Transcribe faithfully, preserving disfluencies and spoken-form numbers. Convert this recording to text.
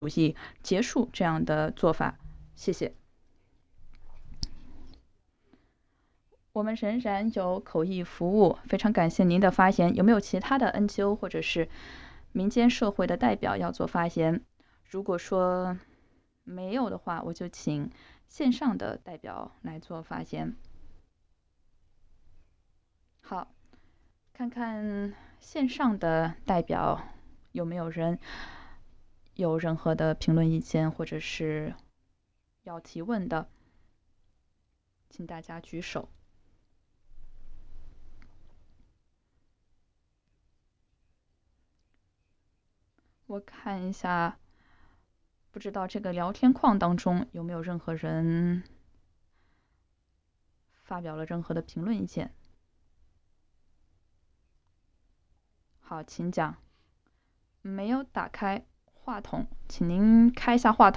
主席结束这样的做法。谢谢。我们仍然有口译服务，非常感谢您的发言。有没有其他的 N G O 或者是民间社会的代表要做发言？如果说没有的话，我就请线上的代表来做发言。好，看看线上的代表有没有人有任何的评论意见或者是要提问的，请大家举手。我看一下，不知道这个聊天框当中有没有任何人发表了任何的评论意见。好，请讲。没有打开话筒，请您开一下话筒。